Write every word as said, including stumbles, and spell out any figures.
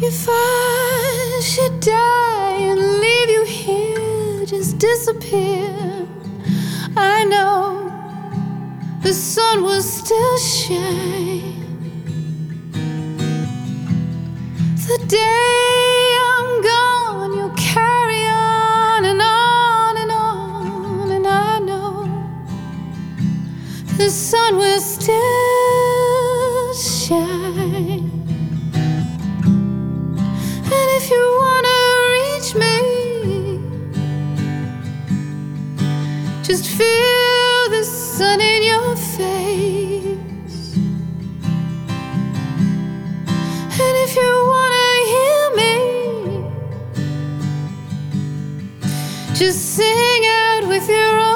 If I should die and leave you here, just disappear, I know the sun will still shine. The day I'm gone, you'll carry on and on and on, and I know the sun will still shine. And if you wanna reach me, just feel the sun in your face. And if you wanna hear me, just sing out with your own